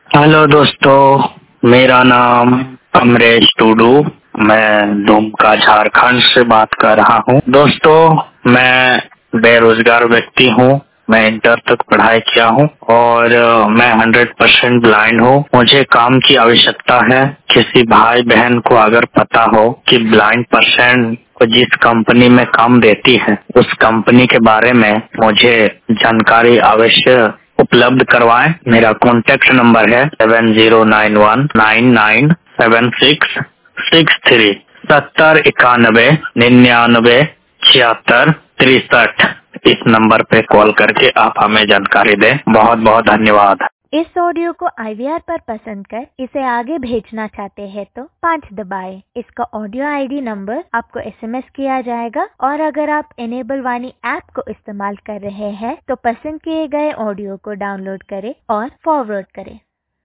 Hello दोस्तों, मेरा नाम अमरेश टूडू। मैं दुमका झारखंड से बात कर रहा हूँ। दोस्तों, मैं बेरोजगार व्यक्ति हूँ। मैं इंटर तक पढ़ाई किया हूँ और मैं 100% ब्लाइंड हूँ। मुझे काम की आवश्यकता है। किसी भाई बहन को अगर पता हो कि ब्लाइंड पर्सन को जिस कंपनी में काम देती है उस कंपनी के बारे में मुझे जानकारी अवश्य उपलब्ध करवाएं। मेरा कॉन्टेक्ट नंबर है 7091997663 7091997663। इस नंबर पे कॉल करके आप हमें जानकारी दें। बहुत बहुत धन्यवाद। इस ऑडियो को IVR पर पसंद कर इसे आगे भेजना चाहते हैं तो 5 दबाएं। इसका ऑडियो ID नंबर आपको SMS किया जाएगा और अगर आप इनेबल वाणी ऐप को इस्तेमाल कर रहे हैं तो पसंद किए गए ऑडियो को डाउनलोड करें और फॉरवर्ड करें।